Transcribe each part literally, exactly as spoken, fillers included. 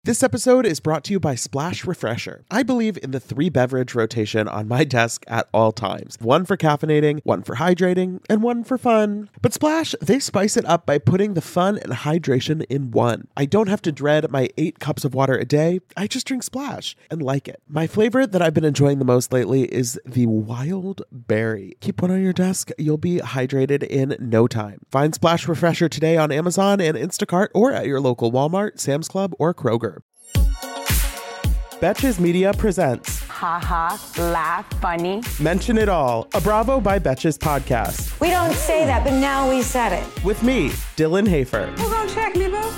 This episode is brought to you by Splash Refresher. I believe in the three beverage rotation on my desk at all times. One for caffeinating, one for hydrating, and one for fun. But Splash, they spice it up by putting the fun and hydration in one. I don't have to dread my eight cups of water a day. I just drink Splash and like it. My flavor that I've been enjoying the most lately is the Wild Berry. Keep one on your desk. You'll be hydrated in no time. Find Splash Refresher today on Amazon and Instacart or at your local Walmart, Sam's Club, or Kroger. Betches Media presents Ha ha, laugh, funny. Mention It All, a Bravo by Betches podcast. We don't say that, but now we said it. With me, Dylan Hafer. Who's gonna check me, boo?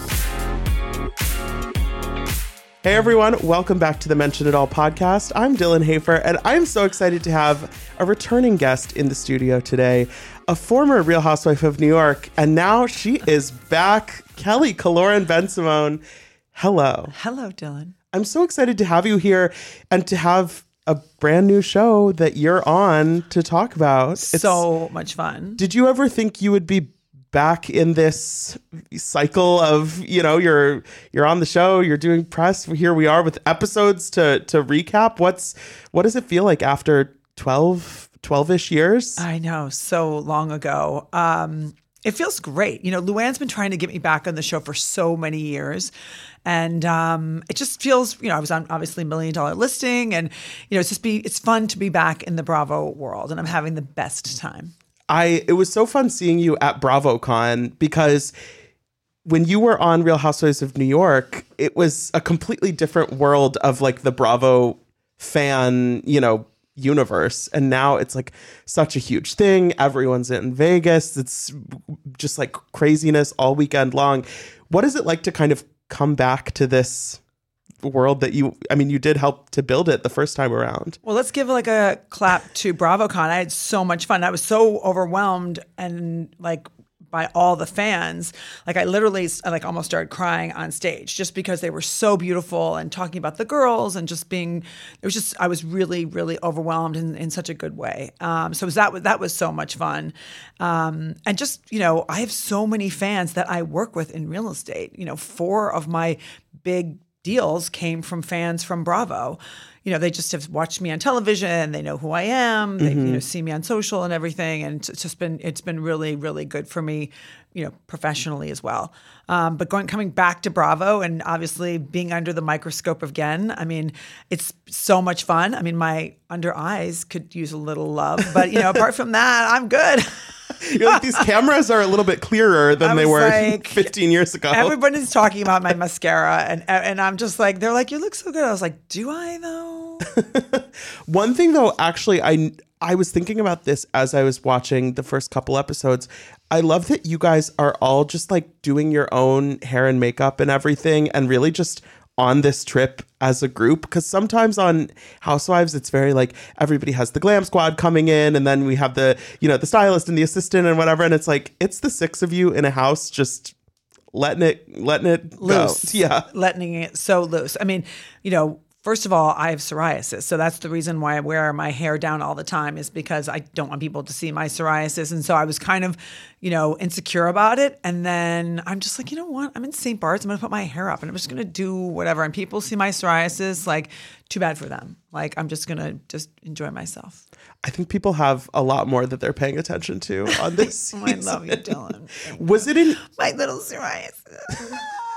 Hey everyone, welcome back to the Mention It All podcast. I'm Dylan Hafer, and I'm so excited to have a returning guest in the studio today, a former Real Housewife of New York, and now she is back, Kelly Killoren Bensimon. Hello. Hello, Dylan. I'm so excited to have you here and to have a brand new show that you're on to talk about. It's so much fun. Did you ever think you would be back in this cycle of, you know, you're you're on the show, you're doing press, here we are with episodes to to recap? What's what does it feel like after twelve, twelve-ish years? I know, so long ago. Um, it feels great. You know, Luann's been trying to get me back on the show for so many years. And um, it just feels, you know, I was on obviously Million Dollar Listing, and, you know, it's just be, it's fun to be back in the Bravo world, and I'm having the best time. I, it was so fun seeing you at BravoCon, because when you were on Real Housewives of New York, it was a completely different world of like the Bravo fan, you know, universe. And now it's like such a huge thing. Everyone's in Vegas. It's just like craziness all weekend long. What is it like to kind of come back to this world that you, I mean, you did help to build it the first time around? Well, let's give like a clap to BravoCon. I had so much fun. I was so overwhelmed and like by all the fans. Like I literally like almost started crying on stage just because they were so beautiful and talking about the girls and just being, it was just, I was really, really overwhelmed in, in such a good way. Um, so it was that, that was so much fun. Um, and just, you know, I have so many fans that I work with in real estate. You know, four of my big deals came from fans from Bravo. You know, they just have watched me on television. They know who I am. They, mm-hmm. you know, see me on social and everything. And it's just been, it's been really, really good for me, you know, professionally as well. Um, but going, coming back to Bravo and obviously being under the microscope again, I mean, it's so much fun. I mean, my under eyes could use a little love, but you know, apart from that, I'm good. You're like, these cameras are a little bit clearer than they were like, fifteen years ago. Everybody's talking about my mascara, and and I'm just like, they're like, you look so good. I was like, do I though? One thing though, actually, I I was thinking about this as I was watching the first couple episodes. I love that you guys are all just like doing your own hair and makeup and everything, and really just on this trip as a group, because sometimes on Housewives it's very like everybody has the glam squad coming in, and then we have the, you know, the stylist and the assistant and whatever, and it's like it's the six of you in a house just letting it letting it loose. Go. Yeah, letting it so loose. I mean, you know, first of all, I have psoriasis, so that's the reason why I wear my hair down all the time, is because I don't want people to see my psoriasis. And so I was kind of, you know, insecure about it. And then I'm just like, you know what? I'm in Saint Bart's. I'm going to put my hair up and I'm just going to do whatever. And people see my psoriasis, like, too bad for them. Like, I'm just going to just enjoy myself. I think people have a lot more that they're paying attention to on this oh, I love you, Dylan. Was it in my little psoriasis?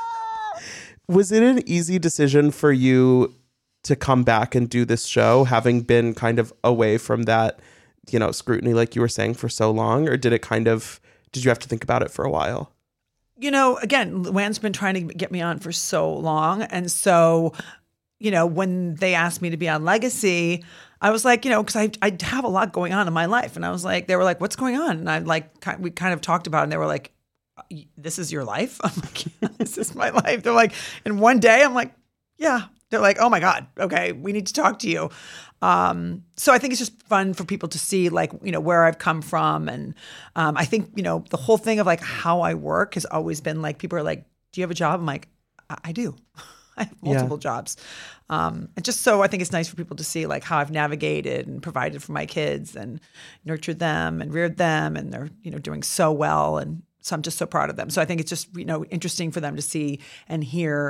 Was it an easy decision for you to come back and do this show, having been kind of away from that, you know, scrutiny, like you were saying, for so long? Or did it kind of, did you have to think about it for a while? You know, again, Luann's been trying to get me on for so long. And so, you know, when they asked me to be on Legacy, I was like, you know, because I, I have a lot going on in my life. And I was like, they were like, what's going on? And I like, we kind of talked about it, and they were like, this is your life? I'm like, yeah, this is my life. They're like, in one day, I'm like, yeah. They're like, oh my God, okay, we need to talk to you. Um, so I think it's just fun for people to see, like, you know, where I've come from. And um, I think, you know, the whole thing of like how I work has always been like, people are like, do you have a job? I'm like, I, I do. I have multiple yeah. jobs. Um, and just so I think it's nice for people to see like how I've navigated and provided for my kids and nurtured them and reared them. And they're, you know, doing so well. And so I'm just so proud of them. So I think it's just, you know, interesting for them to see and hear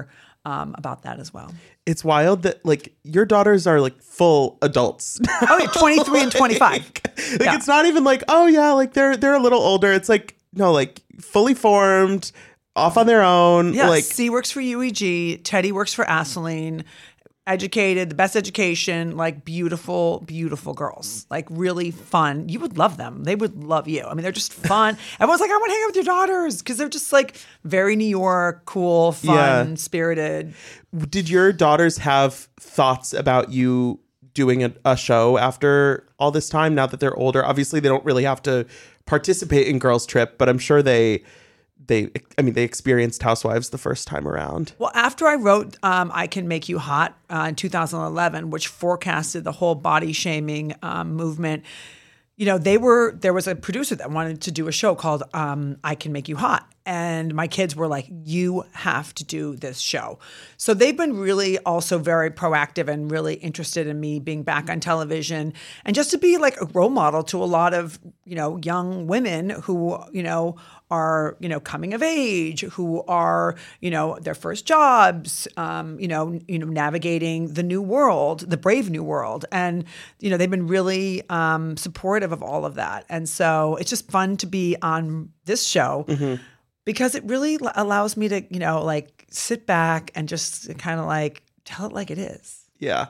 um, about that as well. It's wild that like your daughters are like full adults. Oh, yeah, twenty-three and twenty-five. like like Yeah. it's not even like, oh yeah, like they're they're a little older. It's like, no, like fully formed, off on their own. Yeah, Like C works for U E G. Teddy works for Aseline. Educated, the best education, like beautiful, beautiful girls, like really fun. You would love them. They would love you. I mean, they're just fun. Everyone's like, I want to hang out with your daughters because they're just like very New York, cool, fun, Yeah. spirited. did your daughters have thoughts about you doing a, a show after all this time now that they're older? Obviously, they don't really have to participate in Girls Trip, but I'm sure they they I mean they experienced Housewives the first time around. Well, after I wrote um, I Can Make You Hot uh, in two thousand eleven, which forecasted the whole body shaming um, movement, you know, they were there was a producer that wanted to do a show called um, I Can Make You Hot. And my kids were like, you have to do this show. So they've been really also very proactive and really interested in me being back on television and just to be like a role model to a lot of, you know, young women who, you know, are, you know, coming of age, who are, you know, their first jobs, um, you know, you know, navigating the new world, the brave new world. And, you know, they've been really um, supportive of all of that. And so it's just fun to be on this show. Mm-hmm. Because it really allows me to, you know, like sit back and just kind of like tell it like it is. Yeah.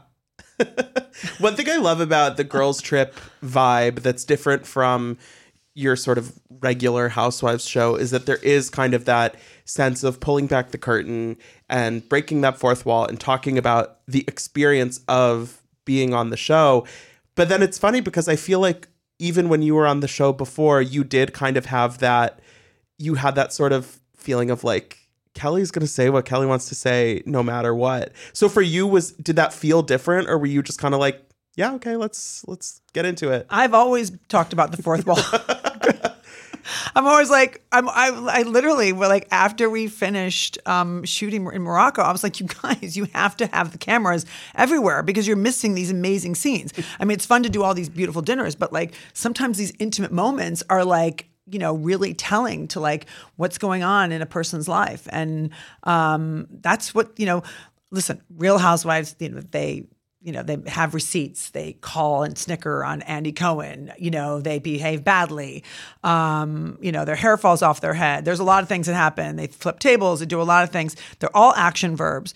One thing I love about the Girls Trip vibe that's different from your sort of regular Housewives show is that there is kind of that sense of pulling back the curtain and breaking that fourth wall and talking about the experience of being on the show. But then it's funny because I feel like even when you were on the show before, you did kind of have that you had that sort of feeling of like, Kelly's going to say what Kelly wants to say no matter what. So for you, was did that feel different, or were you just kind of like, yeah, okay, let's let's get into it? I've always talked about the fourth wall. I'm always like, I'm, I, I literally, well, like after we finished um, shooting in Morocco, I was like, you guys, you have to have the cameras everywhere because you're missing these amazing scenes. I mean, it's fun to do all these beautiful dinners, but like sometimes these intimate moments are like, you know, really telling to like what's going on in a person's life. And um, that's what, you know, listen, Real Housewives, you know, they, you know, they have receipts. They call and snicker on Andy Cohen. You know, they behave badly. Um, you know, their hair falls off their head. There's a lot of things that happen. They flip tables. They do a lot of things. They're all action verbs.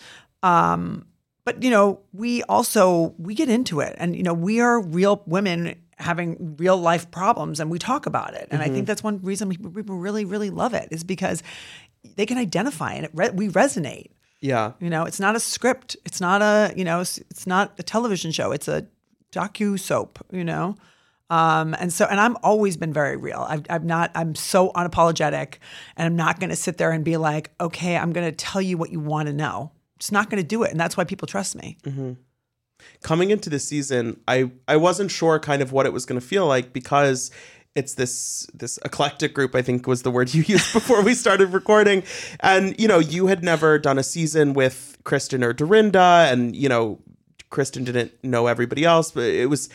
Um, but, you know, we also, we get into it. And, you know, we are real women having real life problems and we talk about it. And mm-hmm. I think that's one reason people really, really love it is because they can identify and it re- we resonate. Yeah. You know, it's not a script. It's not a, you know, it's not a television show. It's a docu soap, you know? Um, and so, and I'm always been very real. I've, I'm not, I'm so unapologetic and I'm not going to sit there and be like, okay, I'm going to tell you what you want to know. Just not going to do it. And that's why people trust me. Mm-hmm. Coming into this season, I, I wasn't sure kind of what it was going to feel like because it's this this eclectic group, I think was the word you used before we started recording. And, you know, you had never done a season with Kristen or Dorinda and, you know, Kristen didn't know everybody else, but it was,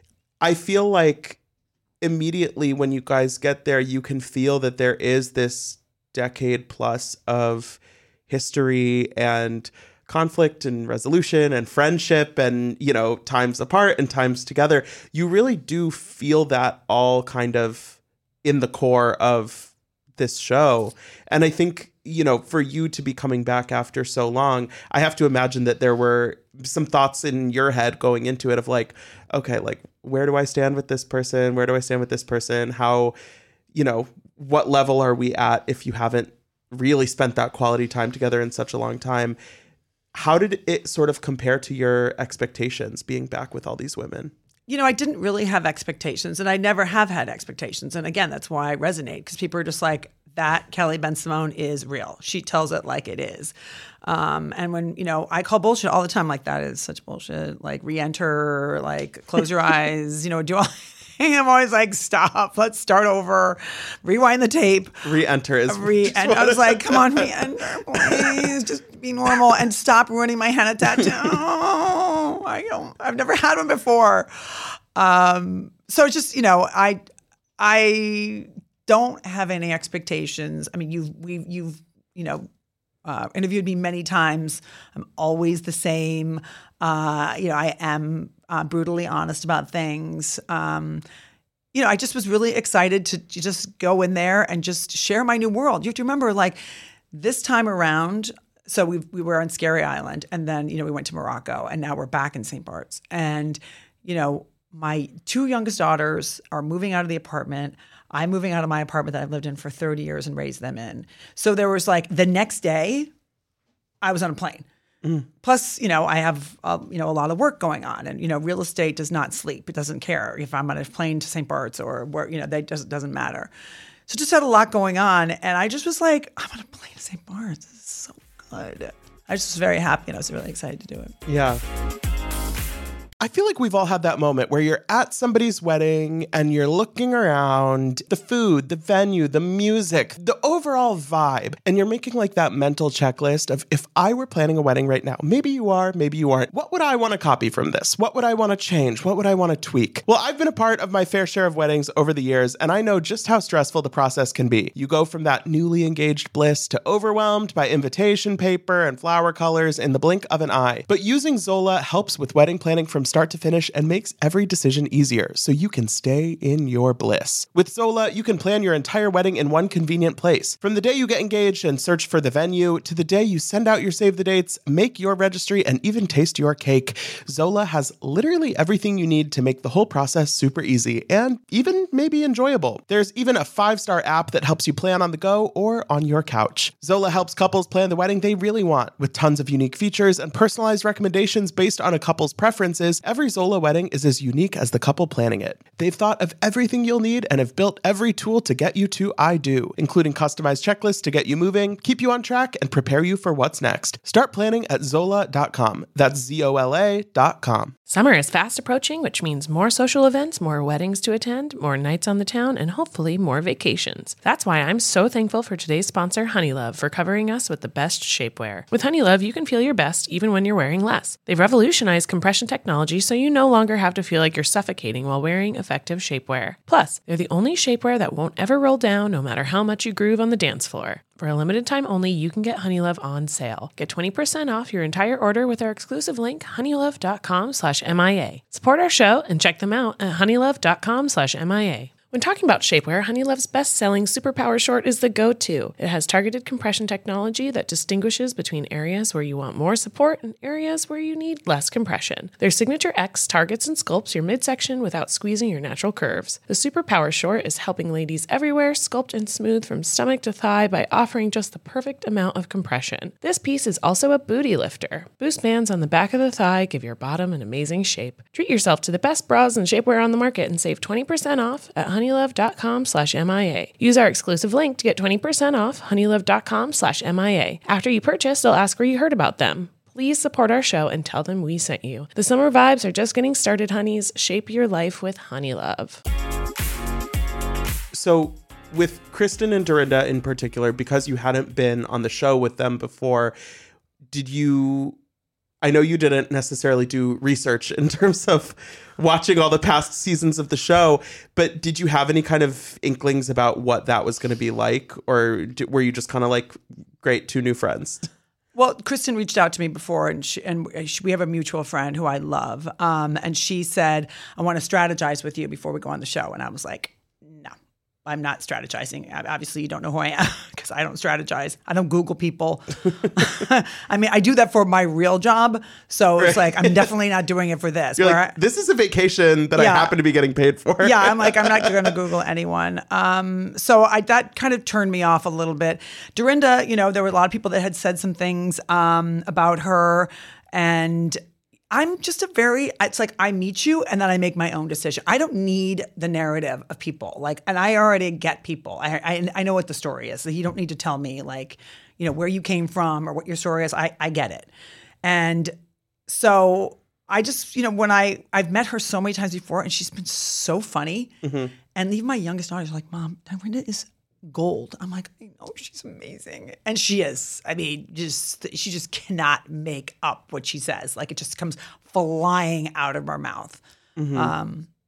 I feel like immediately when you guys get there, you can feel that there is this decade plus of history and conflict and resolution and friendship and, you know, times apart and times together. You really do feel that all kind of in the core of this show. And I think, you know, for you to be coming back after so long, I have to imagine that there were some thoughts in your head going into it of like, okay, like, where do I stand with this person? Where do I stand with this person? How, you know, what level are we at if you haven't really spent that quality time together in such a long time? How did it sort of compare to your expectations being back with all these women? You know, I didn't really have expectations and I never have had expectations. And again, that's why I resonate because people are just like, that Kelly Bensimon is real. She tells it like it is. Um, and when, you know, I call bullshit all the time, like that is such bullshit, like re-enter, like close your eyes, you know, do all I'm always like, stop, let's start over, rewind the tape. Re-enter is re- And I was like, come on, re-enter, please, just be normal and stop ruining my henna tattoo. Oh, I don't, I've never had one before. Um, so it's just, you know, I, I don't have any expectations. I mean, you've, we've, you've, you know, uh, interviewed me many times. I'm always the same. Uh, you know, I am uh, brutally honest about things. Um, you know, I just was really excited to just go in there and just share my new world. You have to remember, like, this time around, so we we were on Scary Island, and then, you know, we went to Morocco, and now we're back in Saint Bart's. And, you know, my two youngest daughters are moving out of the apartment. I'm moving out of my apartment that I've lived in for thirty years and raised them in. So there was like the next day, I was on a plane. Mm. Plus, you know, I have, uh, you know, a lot of work going on, and, you know, real estate does not sleep. It doesn't care if I'm on a plane to Saint Bart's or where, you know, that just doesn't matter. So just had a lot going on. And I just was like, I'm on a plane to Saint Bart's. This is so good. I just was very happy, and I was really excited to do it. Yeah. I feel like we've all had that moment where you're at somebody's wedding and you're looking around, the food, the venue, the music, the overall vibe, and you're making like that mental checklist of, if I were planning a wedding right now, maybe you are, maybe you aren't, what would I want to copy from this? What would I want to change? What would I want to tweak? Well, I've been a part of my fair share of weddings over the years, and I know just how stressful the process can be. You go from that newly engaged bliss to overwhelmed by invitation paper and flower colors in the blink of an eye. But using Zola helps with wedding planning from start to finish and makes every decision easier, so you can stay in your bliss. With Zola, you can plan your entire wedding in one convenient place. From the day you get engaged and search for the venue, to the day you send out your save the dates, make your registry, and even taste your cake, Zola has literally everything you need to make the whole process super easy and even maybe enjoyable. There's even a five-star app that helps you plan on the go or on your couch. Zola helps couples plan the wedding they really want, with tons of unique features and personalized recommendations based on a couple's preferences. Every Zola wedding is as unique as the couple planning it. They've thought of everything you'll need and have built every tool to get you to I do, including customized checklists to get you moving, keep you on track, and prepare you for what's next. Start planning at Zola dot com. That's Z O L A dot com. Summer is fast approaching, which means more social events, more weddings to attend, more nights on the town, and hopefully more vacations. That's why I'm so thankful for today's sponsor, Honeylove, for covering us with the best shapewear. With Honeylove, you can feel your best even when you're wearing less. They've revolutionized compression technology, so you no longer have to feel like you're suffocating while wearing effective shapewear. Plus, they're the only shapewear that won't ever roll down no matter how much you groove on the dance floor. For a limited time only, you can get Honeylove on sale. Get twenty percent off your entire order with our exclusive link, honeylove dot com slash M I A. Support our show and check them out at honeylove dot com slash M I A. When talking about shapewear, Honeylove's best-selling Superpower Short is the go-to. It has targeted compression technology that distinguishes between areas where you want more support and areas where you need less compression. Their Signature X targets and sculpts your midsection without squeezing your natural curves. The Superpower Short is helping ladies everywhere sculpt and smooth from stomach to thigh by offering just the perfect amount of compression. This piece is also a booty lifter. Boost bands on the back of the thigh give your bottom an amazing shape. Treat yourself to the best bras and shapewear on the market and save twenty percent off at honeylove dot com slash M I A. Use our exclusive link to get twenty percent off honeylove dot com slash M I A. After you purchase, they'll ask where you heard about them. Please support our show and tell them we sent you. The summer vibes are just getting started, honeys. Shape your life with Honeylove. So with Kristen and Dorinda in particular, because you hadn't been on the show with them before, did you... I know you didn't necessarily do research in terms of watching all the past seasons of the show, but did you have any kind of inklings about what that was going to be like? Or did, were you just kind of like, great, two new friends? Well, Kristen reached out to me before, and she, and she, we have a mutual friend who I love. Um, and she said, I want to strategize with you before we go on the show. And I was like, no. I'm not strategizing. Obviously, you don't know who I am because I don't strategize. I don't Google people. I mean, I do that for my real job. So it's like, I'm definitely not doing it for this. You're Where like, I, this is a vacation that yeah. I happen to be getting paid for. yeah, I'm like, I'm not going to Google anyone. Um, so I, that kind of turned me off a little bit. Dorinda, you know, there were a lot of people that had said some things um, about her, and I'm just a very, it's like I meet you and then I make my own decision. I don't need the narrative of people. Like, and I already get people. I I, I know what the story is. So you don't need to tell me like, you know, where you came from or what your story is. I, I get it. And so I just, you know, when I, I've met her so many times before and she's been so funny. Mm-hmm. And even my youngest daughters are like, Mom, Dorinda is gold. I'm like, I know, she's amazing. And she is. I mean, just she just cannot make up what she says. Like it just comes flying out of her mouth. Mm-hmm. Um,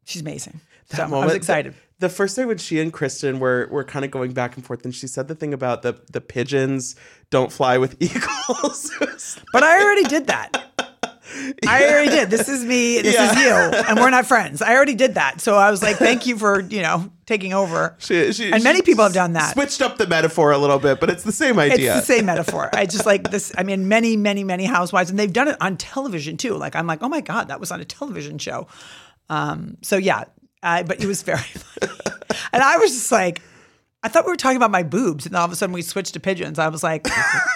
She's amazing. That so I moment, was excited. The, the first day when she and Kristen were were kind of going back and forth, and she said the thing about the the pigeons don't fly with eagles. But I already did that. I already did. This is me. This Yeah. is you. And we're not friends. I already did that. So I was like, thank you for, you know, taking over. She, she, and many she people have done that. Switched up the metaphor a little bit, but it's the same idea. It's the same metaphor. I just like this. I mean, many, many, many housewives, and they've done it on television too. Like, I'm like, oh my God, that was on a television show. Um, so yeah, I, but it was very funny. And I was just like, I thought we were talking about my boobs. And all of a sudden we switched to pigeons. I was like,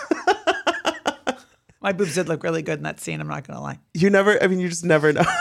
my boobs did look really good in that scene. I'm not going to lie. You never, I mean, you just never know.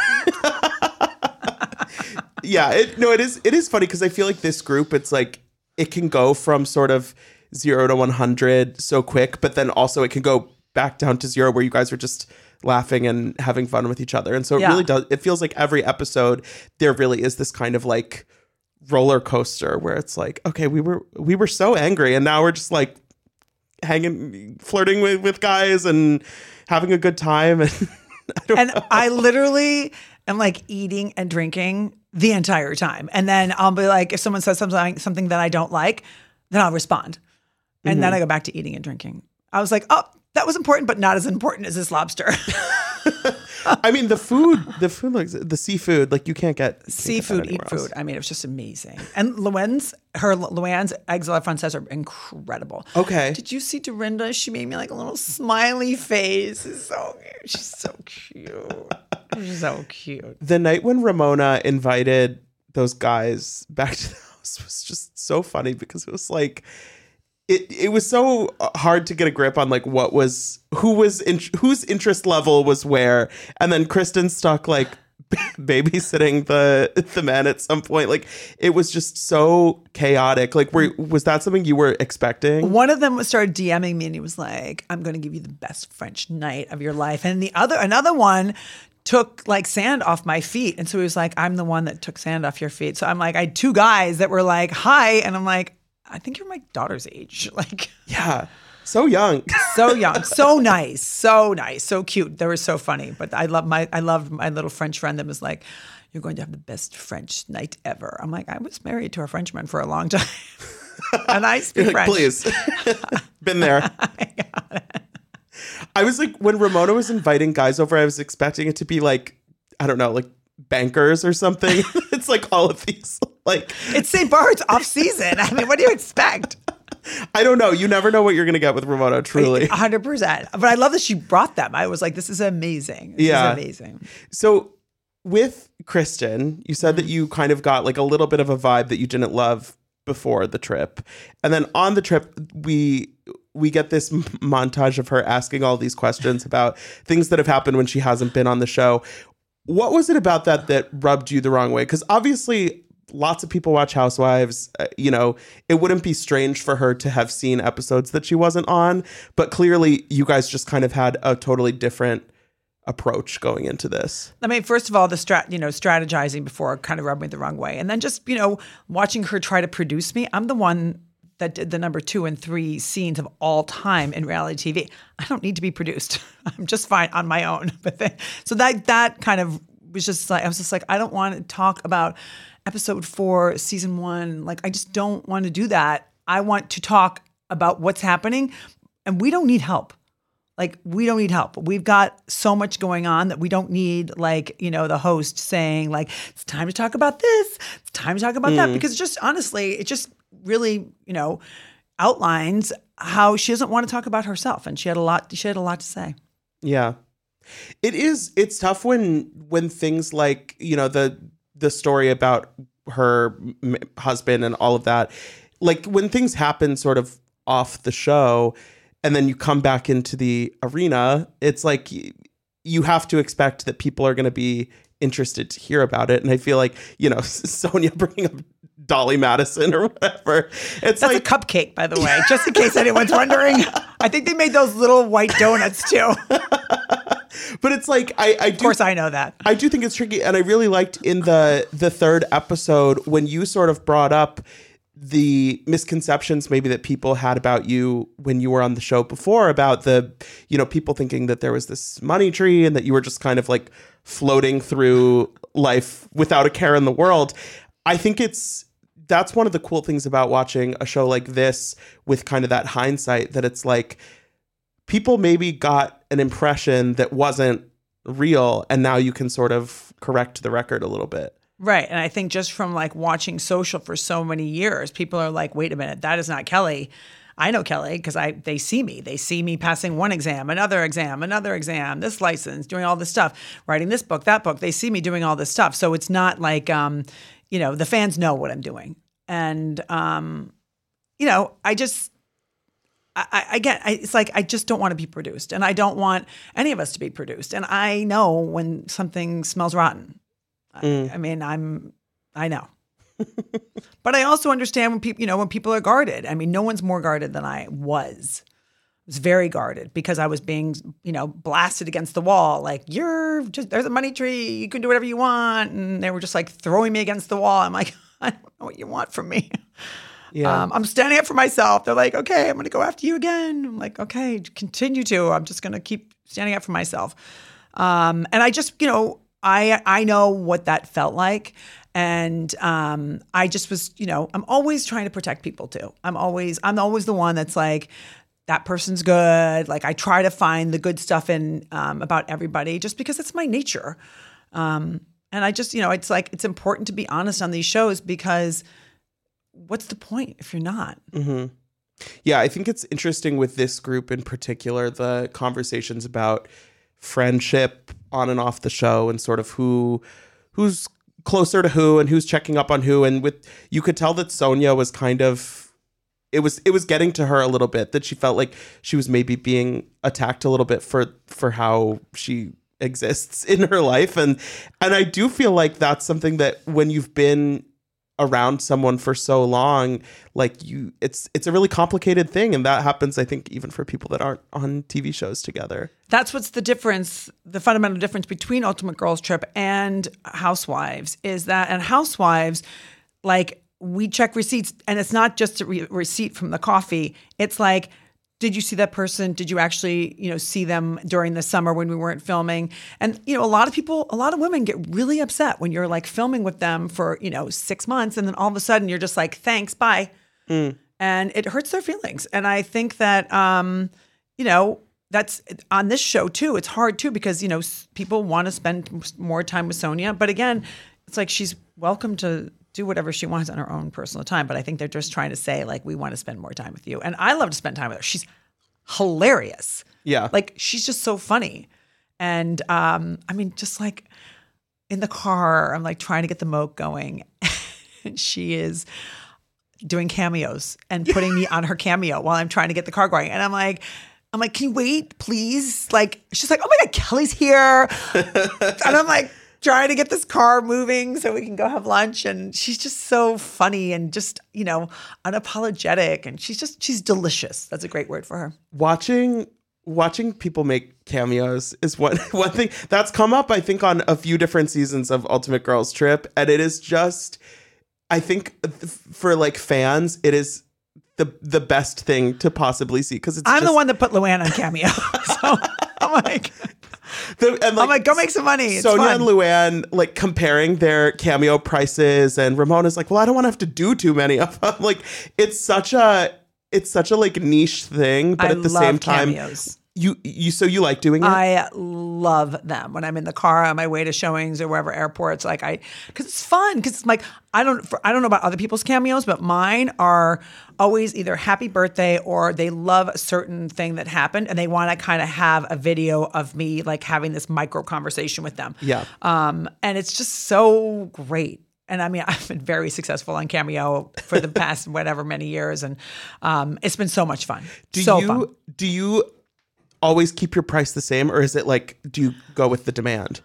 Yeah, it, no, it is, it is funny because I feel like this group, it's like, it can go from sort of zero to one hundred so quick, but then also it can go back down to zero where you guys are just laughing and having fun with each other. And so it Yeah. really does, it feels like every episode there really is this kind of like roller coaster where it's like, okay, we were, we were so angry and now we're just like hanging, flirting with, with guys and having a good time. And I don't And know. I literally am like eating and drinking the entire time. And then I'll be like, if someone says something, something that I don't like, then I'll respond. And Mm-hmm. then I go back to eating and drinking. I was like, oh, that was important, but not as important as this lobster. I mean, the food, the food, like the seafood, like you can't get you can't get that Seafood, eat anywhere else. food. I mean, it was just amazing. And Luann's, her Luann's eggs a la française are incredible. Okay. Did you see Dorinda? She made me like a little smiley face. It's so cute. She's so cute. She's so cute. The night when Ramona invited those guys back to the house was just so funny because it was like, it it was so hard to get a grip on like what was, who was, in, whose interest level was where. And then Kristen stuck like babysitting the the men at some point. Like it was just so chaotic. Like were, was that something you were expecting? One of them started DMing me and he was like, I'm going to give you the best French night of your life. And the other, another one took like sand off my feet. And so he was like, I'm the one that took sand off your feet. So I'm like, I had two guys that were like, hi. And I'm like, I think you're my daughter's age. Like, Yeah. So young. so young, so nice, so nice, so cute. They were so funny. But I love my, I loved my little French friend that was like, you're going to have the best French night ever. I'm like, I was married to a Frenchman for a long time. And I speak You're like, French. please. Been there. I was like, when Ramona was inviting guys over, I was expecting it to be like, I don't know, like bankers or something. It's like all of these, like, It's Saint Bart's off season. I mean, what do you expect? I don't know. You never know what you're going to get with Ramona, truly. one hundred percent. But I love that she brought them. I was like, this is amazing. This Yeah. is amazing. So with Kristen, you said that you kind of got like a little bit of a vibe that you didn't love before the trip. And then on the trip, we we get this m- montage of her asking all these questions about things that have happened when she hasn't been on the show. What was it about that that rubbed you the wrong way? Because obviously lots of people watch Housewives. Uh, you know, it wouldn't be strange for her to have seen episodes that she wasn't on. But clearly you guys just kind of had a totally different approach going into this. I mean, first of all, the strat, you know, strategizing before kind of rubbed me the wrong way. And then just, you know, watching her try to produce me. I'm the one that did the number two and three scenes of all time in reality T V. I don't need to be produced. I'm just fine on my own. But then, so that that kind of was just like, I was just like, I don't want to talk about episode four, season one. Like, I just don't want to do that. I want to talk about what's happening, and we don't need help. Like, we don't need help. We've got so much going on that we don't need, like, you know, the host saying, like, it's time to talk about this. It's time to talk about that. Because just honestly, it just really, you know, outlines how she doesn't want to talk about herself. And she had a lot, she had a lot to say. Yeah. It is, it's tough when, when things like, you know, the, the story about her m- husband and all of that, like when things happen sort of off the show and then you come back into the arena, it's like y- you have to expect that people are going to be interested to hear about it. And I feel like, you know, Sonia bringing up Dolly Madison or whatever. It's That's like a cupcake, by the way, just in case anyone's wondering. I think they made those little white donuts too. but it's like, I, I do. Of course, I know that. I do think it's tricky, and I really liked in the the third episode when you sort of brought up the misconceptions maybe that people had about you when you were on the show before about the, you know, people thinking that there was this money tree and that you were just kind of like floating through life without a care in the world. I think it's that's one of the cool things about watching a show like this with kind of that hindsight, that it's like people maybe got an impression that wasn't real, and now you can sort of correct the record a little bit. Right. And I think just from like watching Social for so many years, people are like, wait a minute, that is not Kelly. I know Kelly because I they see me. They see me passing one exam, another exam, another exam, this license, doing all this stuff, writing this book, that book. They see me doing all this stuff. So it's not like, um, you know, the fans know what I'm doing. And, um, you know, I just, I, I, I get, I, it's like, I just don't want to be produced. And I don't want any of us to be produced. And I know when something smells rotten. Mm. I, I mean, I'm, I know. But I also understand when people, you know, when people are guarded. I mean, no one's more guarded than I was. I was very guarded because I was being, you know, blasted against the wall. Like, you're just, there's a money tree. You can do whatever you want. And they were just like throwing me against the wall. I'm like, I don't know what you want from me. Yeah. Um, I'm standing up for myself. They're like, okay, I'm going to go after you again. I'm like, okay, continue to. I'm just going to keep standing up for myself. Um, and I just, you know, I I know what that felt like. And um, I just was, you know, I'm always trying to protect people too. I'm always, I'm always the one that's like, that person's good. Like I try to find the good stuff in um, about everybody just because it's my nature. Um, and I just, you know, it's like, it's important to be honest on these shows because what's the point if you're not? Mm-hmm. Yeah, I think it's interesting with this group in particular, the conversations about friendship on and off the show and sort of who, who's closer to who and who's checking up on who. And with, you could tell that Sonia was kind of, it was, it was getting to her a little bit, that she felt like she was maybe being attacked a little bit for, for how she exists in her life. And, and I do feel like that's something that when you've been around someone for so long, like you, it's it's a really complicated thing. And that happens, I think, even for people that aren't on T V shows together. That's what's the difference, the fundamental difference between Ultimate Girls Trip and Housewives is that, and Housewives, like we check receipts and it's not just a re- receipt from the coffee. It's like, did you see that person? Did you actually, you know, see them during the summer when we weren't filming? And, you know, a lot of people, a lot of women get really upset when you're like filming with them for, you know, six months. And then all of a sudden you're just like, thanks, bye. Mm. And it hurts their feelings. And I think that, um, you know, that's on this show too. It's hard too, because, you know, people want to spend more time with Sonia. But again, it's like, she's welcome to do whatever she wants on her own personal time. But I think they're just trying to say, like, we want to spend more time with you. And I love to spend time with her. She's hilarious. Yeah. Like, she's just so funny. And um, I mean, just like in the car, I'm like trying to get the moat going. And she is doing cameos and putting me on her cameo while I'm trying to get the car going. And I'm like, I'm like, can you wait, please? Like, she's like, oh my God, Kelly's here. And I'm like, trying to get this car moving so we can go have lunch. And she's just so funny and just, you know, unapologetic. And she's just, she's delicious. That's a great word for her. Watching watching people make cameos is one, one thing that's come up, I think, on a few different seasons of Ultimate Girls Trip. And it is just, I think for like fans, it is the the best thing to possibly see. Because it's I'm just, the one that put Luann on Cameo. So I'm like... The, and like, I'm like, go make some money. It's Sonia fun. and Luann like comparing their cameo prices, and Ramona's like, well, I don't want to have to do too many of them. Like, it's such a, it's such a like niche thing, but I at the love same time, cameos. you you so you like doing it. I love them when I'm in the car on my way to showings or wherever airports. Like I, because it's fun. Because it's like I don't, for, I don't know about other people's cameos, but mine are always either happy birthday or they love a certain thing that happened and they want to kind of have a video of me like having this micro conversation with them. Yeah. Um, and it's just so great. And I mean, I've been very successful on Cameo for the past whatever many years, and um, it's been so much fun. Do so you fun. do you always keep your price the same, or is it like, do you go with the demand?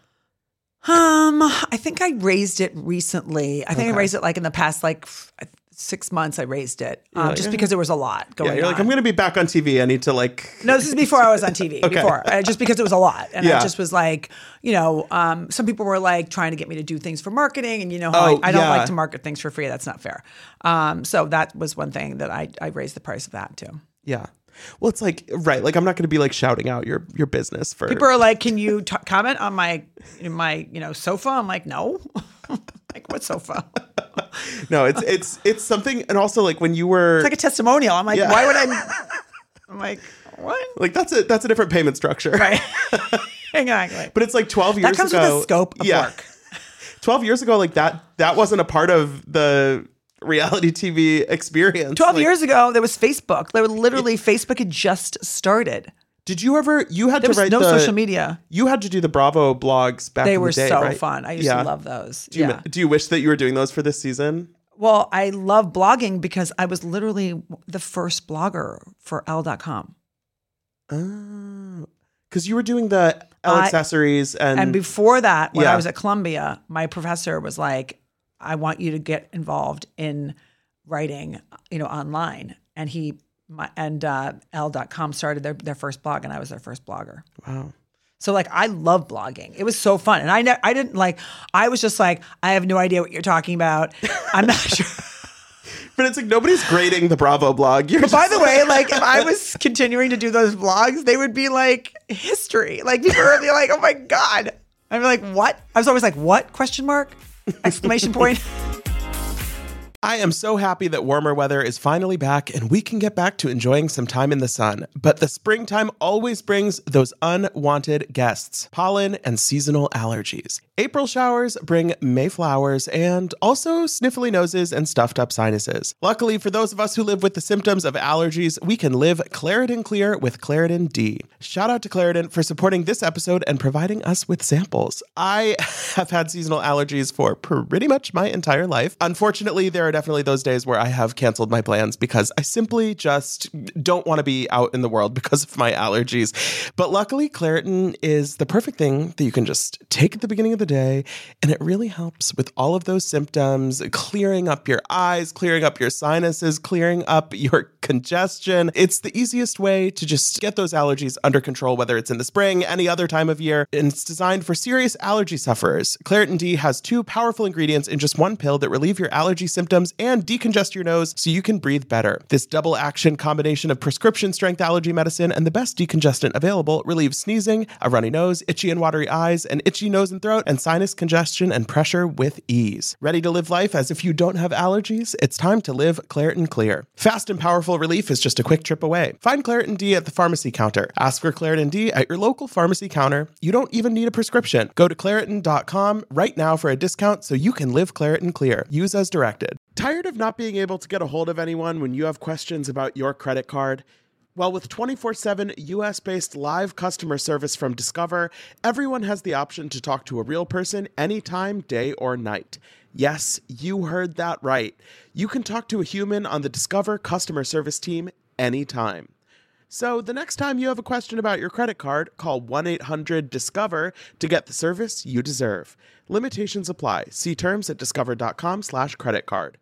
Um, I think I raised it recently. I think Okay. I raised it like in the past like f- six months. I raised it um, like, just yeah. because there was a lot going Yeah, you're on. like, I'm going to be back on T V. I need to like. No, this is before I was on T V. Okay. Before, uh, just because it was a lot, and Yeah. I just was like, you know, um, some people were like trying to get me to do things for marketing, and you know how Oh, I, I don't yeah. like to market things for free. That's not fair. Um, so that was one thing that I I raised the price of that too. Yeah. Well, it's like, right. Like, I'm not going to be like shouting out your, your business for People are like, can you t- comment on my, my, you know, sofa? I'm like, no. Like, what sofa? No, it's, it's, it's something. And also like when you were It's like a testimonial. I'm like, Yeah. why would I? I'm like, what? like, that's a, that's a different payment structure. Right. Exactly. But it's like twelve years That comes ago. with the scope of yeah. work. twelve years ago, like that, that wasn't a part of the reality T V experience. twelve Like, years ago, there was Facebook. There were literally, Facebook had just started. Did you ever, you had There to was write no the, social media. You had to do the Bravo blogs back They in were the day, so right? fun. I used Yeah. to love those. Do you, yeah. do you wish that you were doing those for this season? Well, I love blogging because I was literally the first blogger for Elle dot com. Oh, because you were doing the Elle I- accessories and, And before that, when Yeah. I was at Columbia, my professor was like, I want you to get involved in writing, you know, online. And he, my, and uh, Elle dot com started their, their first blog, and I was their first blogger. wow. So like, I love blogging. It was so fun. And I, ne- I didn't like, I was just like, I have no idea what you're talking about. I'm not sure. But it's like nobody's grading the Bravo blog. You're But by just the way, like if I was continuing to do those vlogs, they would be like history. Like people would be like, "Oh my god!" I'd be like, "What?" I was always like, "What?" Question mark? Exclamation point. I am so happy that warmer weather is finally back and we can get back to enjoying some time in the sun. But the springtime always brings those unwanted guests, pollen and seasonal allergies. April showers bring May flowers and also sniffly noses and stuffed up sinuses. Luckily for those of us who live with the symptoms of allergies, we can live Claritin Clear with Claritin D. Shout out to Claritin for supporting this episode and providing us with samples. I have had seasonal allergies for pretty much my entire life. Unfortunately, there are definitely those days where I have canceled my plans because I simply just don't want to be out in the world because of my allergies. But luckily, Claritin is the perfect thing that you can just take at the beginning of the day, and it really helps with all of those symptoms, clearing up your eyes, clearing up your sinuses, clearing up your congestion. It's the easiest way to just get those allergies under control, whether it's in the spring, any other time of year, and it's designed for serious allergy sufferers. Claritin D has two powerful ingredients in just one pill that relieve your allergy symptoms and decongest your nose so you can breathe better. This double action combination of prescription strength allergy medicine and the best decongestant available relieves sneezing, a runny nose, itchy and watery eyes, an itchy nose and throat, and sinus congestion and pressure with ease. Ready to live life as if you don't have allergies? It's time to live Claritin Clear. Fast and powerful relief is just a quick trip away. Find Claritin D at the pharmacy counter. Ask for Claritin D at your local pharmacy counter. You don't even need a prescription. Go to Claritin dot com right now for a discount so you can live Claritin Clear. Use as directed. Tired of not being able to get a hold of anyone when you have questions about your credit card? Well, with twenty-four seven U S-based live customer service from Discover, everyone has the option to talk to a real person anytime, day or night. Yes, you heard that right. You can talk to a human on the Discover customer service team anytime. So the next time you have a question about your credit card, call one eight hundred discover to get the service you deserve. Limitations apply. See terms at discover.com slash credit card.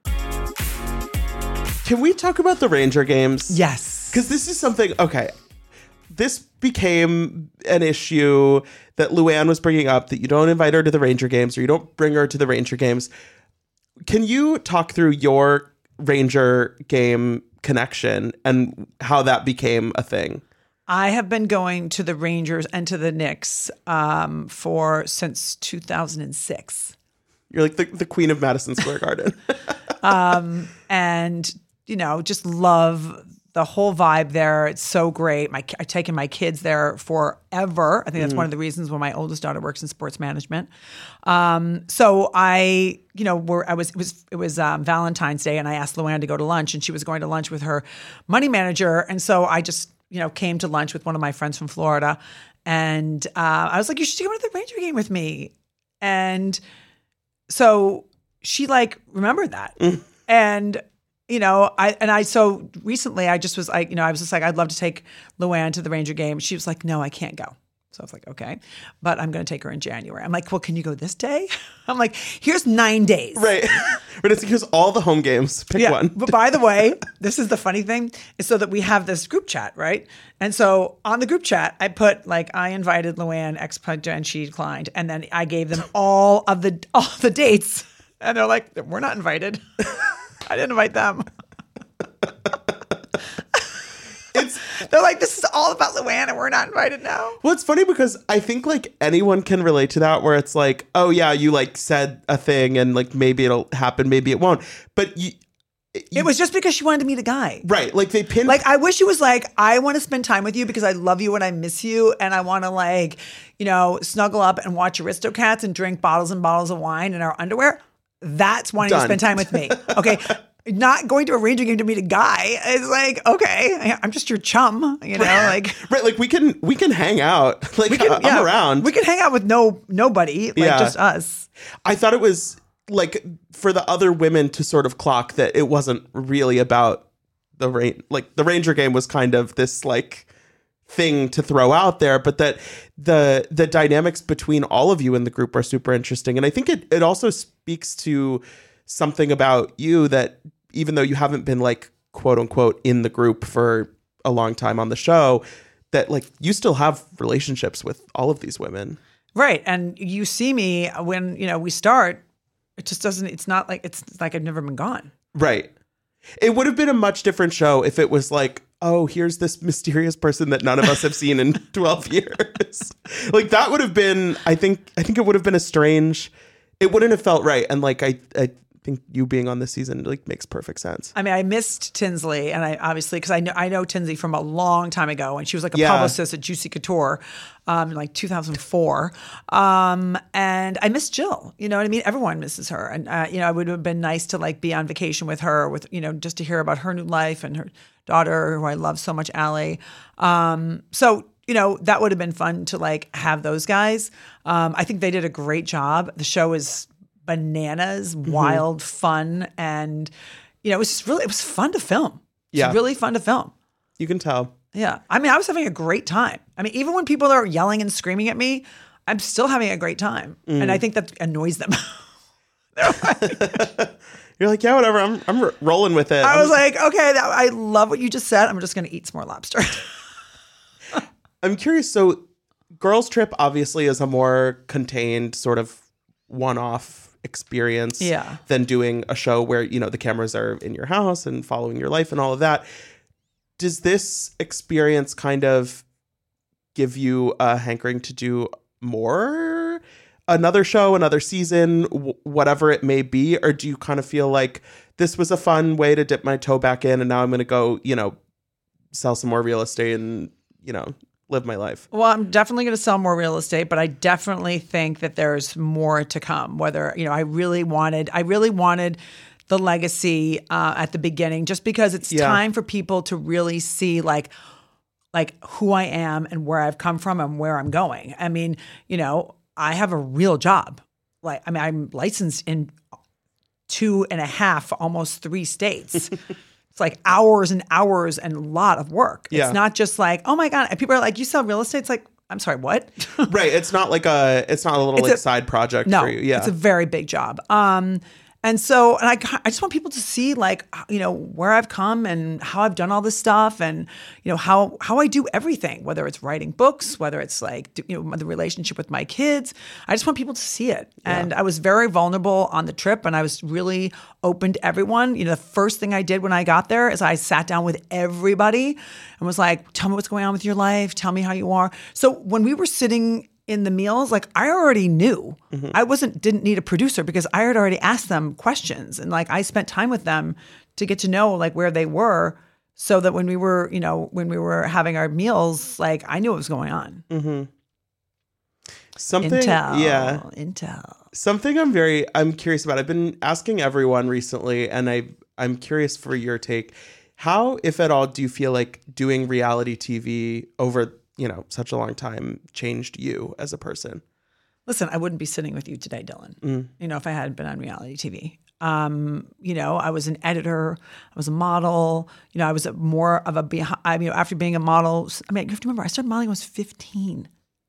Can we talk about the Ranger games? Yes. Because this is something, okay, this became an issue that Luann was bringing up, that you don't invite her to the Ranger games or you don't bring her to the Ranger games. Can you talk through your Ranger game connection and how that became a thing? I have been going to the Rangers and to the Knicks um, for since two thousand six. You're like the, the queen of Madison Square Garden. um, and, you know, just love the whole vibe there. It's so great. My I've taken my kids there forever. I think that's mm. one of the reasons why my oldest daughter works in sports management. Um, so I, you know, were I was it was it was um, Valentine's Day, and I asked Luann to go to lunch, and she was going to lunch with her money manager, and so I just, you know, came to lunch with one of my friends from Florida, and uh, I was like, you should go to the Ranger game with me, and so she like remembered that, mm. and. You know, I and I so recently I just was like, you know, I was just like, I'd love to take Luann to the Ranger game. She was like, no, I can't go. So I was like, okay, but I'm going to take her in January. I'm like, well, can you go this day? I'm like, here's nine days. Right. But it's here's all the home games. Pick yeah. one. But by the way, this is the funny thing is so that we have this group chat, right? And so on the group chat, I put like, I invited Luann, ex-Pudge, and she declined. And then I gave them all of the all the dates. And they're like, we're not invited. I didn't invite them. It's like, this is all about Luann and we're not invited now. Well, it's funny because I think like anyone can relate to that where it's like, oh yeah, you like said a thing and like maybe it'll happen, maybe it won't. But you, you It was just because she wanted to meet a guy. right. Like they pinned Like, I wish it was like, I want to spend time with you because I love you and I miss you. And I want to like, you know, snuggle up and watch Aristocats and drink bottles and bottles of wine in our underwear. That's wanting Done. to spend time with me. Okay. Not going to a Ranger game to meet a guy is like, okay, I'm just your chum, you know, like right. Like we can we can hang out. Like can- I'm yeah, around. We can hang out with no nobody, like Yeah. just us. I thought it was like for the other women to sort of clock that it wasn't really about the rain. Like the Ranger game was kind of this like thing to throw out there, but that the the dynamics between all of you in the group are super interesting. And I think it it also speaks to something about you that even though you haven't been like quote unquote in the group for a long time on the show, that like you still have relationships with all of these women. Right. And you see me when, you know, we start, it just doesn't, it's not like, it's like I've never been gone. Right. It would have been a much different show if it was like, oh, here's this mysterious person that none of us have seen in twelve years. Like that would have been, I think, I think it would have been a strange, it wouldn't have felt right. And like, I, I think you being on this season like makes perfect sense. I mean, I missed Tinsley, and I obviously because I know I know Tinsley from a long time ago, and she was like a Yeah. publicist at Juicy Couture, um, in like two thousand four. Um, and I miss Jill. You know what I mean? Everyone misses her, and uh, you know, it would have been nice to like be on vacation with her, with you know, just to hear about her new life and her daughter, who I love so much, Allie. Um, so. You know, that would have been fun to like have those guys. Um, I think they did a great job. The show is bananas, Mm-hmm. wild, fun, and you know, it was just really it was fun to film. It's Yeah. really fun to film. You can tell. Yeah, I mean, I was having a great time. I mean, even when people are yelling and screaming at me, I'm still having a great time, Mm. and I think that annoys them. You're like, yeah, whatever. I'm I'm r- rolling with it. I I'm- was like, okay, that, I love what you just said. I'm just going to eat some more lobster. I'm curious. So, Girls Trip obviously is a more contained sort of one-off experience Yeah. than doing a show where, you know, the cameras are in your house and following your life and all of that. Does this experience kind of give you a hankering to do more? Another show, another season, w- whatever it may be? Or do you kind of feel like this was a fun way to dip my toe back in and now I'm going to go, you know, sell some more real estate and, you know, live my life? Well, I'm definitely going to sell more real estate, but I definitely think that there's more to come. Whether, you know, I really wanted, I really wanted the legacy uh, at the beginning, just because it's Yeah. time for people to really see like, like who I am and where I've come from and where I'm going. I mean, you know, I have a real job. Like, I mean, I'm licensed in two and a half, almost three states. It's like hours and hours and a lot of work. Yeah. It's not just like, oh my God. And people are like, you sell real estate? It's like, I'm sorry, what? Right. It's not like a, it's not a little It's like a- side project No, for you. Yeah. it's a very big job. Um, and so, and I, I just want people to see like, you know, where I've come and how I've done all this stuff, and you know how how I do everything, whether it's writing books, whether it's like you know the relationship with my kids. I just want people to see it. And I was very vulnerable on the trip, and I was really open to everyone. You know, the first thing I did when I got there is I sat down with everybody and was like, "Tell me what's going on with your life. Tell me how you are." So when we were sitting in the meals, like I already knew. Mm-hmm. I wasn't didn't need a producer because I had already asked them questions, and like I spent time with them to get to know like where they were, so that when we were, you know, when we were having our meals, like I knew what was going on. Mm-hmm. Something, Intel, yeah. intel. Something I'm very, I'm curious about. I've been asking everyone recently, and I, I'm curious for your take. How, if at all, do you feel like doing reality T V over, you know, such a long time changed you as a person? Listen, I wouldn't be sitting with you today, Dylan. Mm. You know, if I hadn't been on reality T V. Um, you know, I was an editor, I was a model. You know, I was a, more of a behind. I mean, after being a model, I mean, you have to remember, I started modeling when I was fifteen,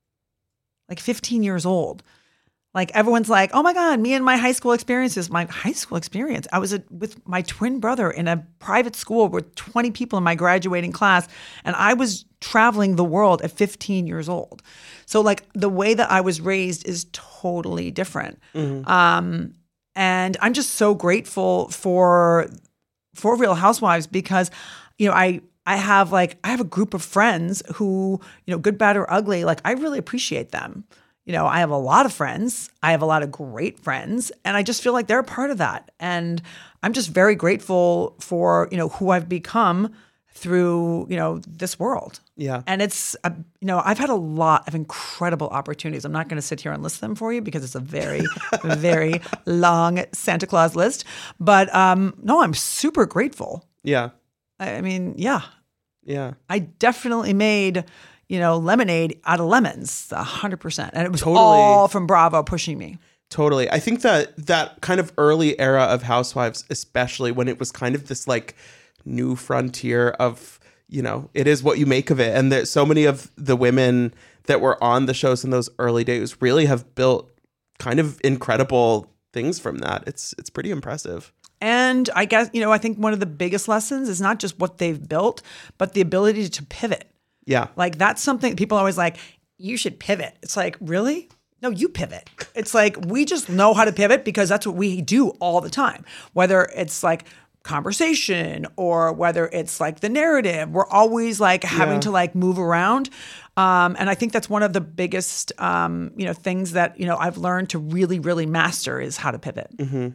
like fifteen years old. Like everyone's like, oh my God, me and my high school experiences. My high school experience, I was a, with my twin brother in a private school with twenty people in my graduating class. And I was traveling the world at fifteen years old. So like the way that I was raised is totally different. Mm-hmm. Um, and I'm just so grateful for, for Real Housewives because, you know, I, I have like, I have a group of friends who, you know, good, bad, or ugly, like I really appreciate them. You know, I have a lot of friends. I have a lot of great friends, and I just feel like they're a part of that. And I'm just very grateful for, you know, who I've become through, you know, this world. Yeah. And it's, uh, you know, I've had a lot of incredible opportunities. I'm not going to sit here and list them for you because it's a very, very long Santa Claus list. But um, no, I'm super grateful. Yeah. I, I mean, yeah. Yeah. I definitely made, you know, lemonade out of lemons, a hundred percent. And it was Totally. all from Bravo pushing me. Totally. I think that that kind of early era of Housewives, especially when it was kind of this like new frontier of, you know, it is what you make of it. And that so many of the women that were on the shows in those early days really have built kind of incredible things from that. It's it's pretty impressive. And I guess, you know, I think one of the biggest lessons is not just what they've built, but the ability to pivot. Yeah. Like that's something people always like, you should pivot. It's like, really? No, you pivot. It's like, we just know how to pivot because that's what we do all the time. Whether it's like conversation or whether it's like the narrative, we're always like having Yeah. to like move around. Um, and I think that's one of the biggest, um, you know, things that, you know, I've learned to really, really master is how to pivot. Mm-hmm.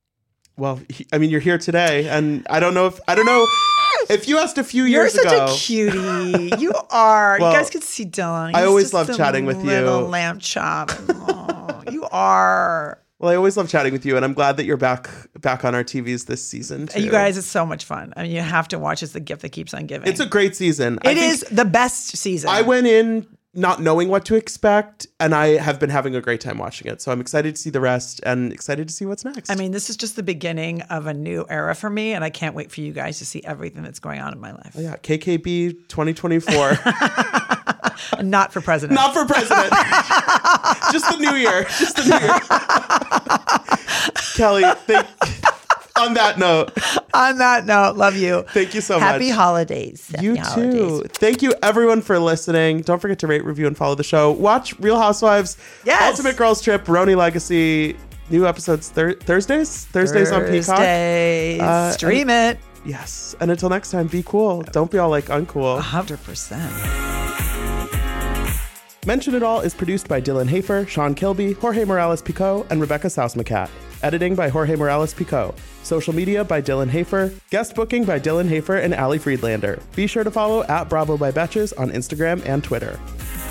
Well, he- I mean, you're here today, and I don't know if I don't know if you asked a few You're years such ago. a cutie. You are. Well, you guys can see Dylan. I He's always just love a chatting with you. little lamb chop. Oh, you are. Well, I always love chatting with you, and I'm glad that you're back back on our T Vs this season too. You guys, it's so much fun. I mean, you have to watch. It's the gift that keeps on giving. It's a great season. I It think is the best season. I went in not knowing what to expect, and I have been having a great time watching it. So I'm excited to see the rest and excited to see what's next. I mean, this is just the beginning of a new era for me, and I can't wait for you guys to see everything that's going on in my life. yeah, K K B twenty twenty-four. Not for president. Not for president. Just the new year. Just the new year. Kelly, thank, on that note, On that note, love you. thank you so Happy much. holidays. Happy You holidays. too. Thank you, everyone, for listening. Don't forget to rate, review, and follow the show. Watch Real Housewives, Yes. Ultimate Girls Trip, Roni Legacy. New episodes thir- Thursdays? Thursdays on Peacock. Thursdays. Uh, Stream it. Yes. And until next time, be cool. Don't be all like uncool. one hundred percent. Mention It All is produced by Dylan Hafer, Sean Kilby, Jorge Morales-Pico, and Rebecca Sausmacat. Editing by Jorge Morales-Pico. Social media by Dylan Hafer. Guest booking by Dylan Hafer and Ali Friedlander. Be sure to follow at Bravo by Betches on Instagram and Twitter.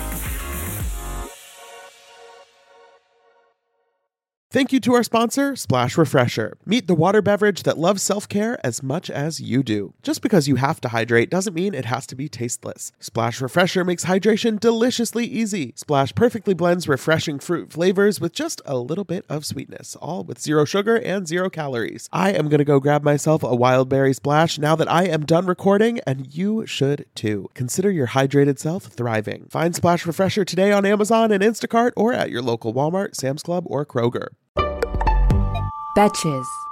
Thank you to our sponsor, Splash Refresher. Meet the water beverage that loves self-care as much as you do. Just because you have to hydrate doesn't mean it has to be tasteless. Splash Refresher makes hydration deliciously easy. Splash perfectly blends refreshing fruit flavors with just a little bit of sweetness, all with zero sugar and zero calories. I am going to go grab myself a wild berry splash now that I am done recording, and you should too. Consider your hydrated self thriving. Find Splash Refresher today on Amazon and Instacart or at your local Walmart, Sam's Club, or Kroger. Betches.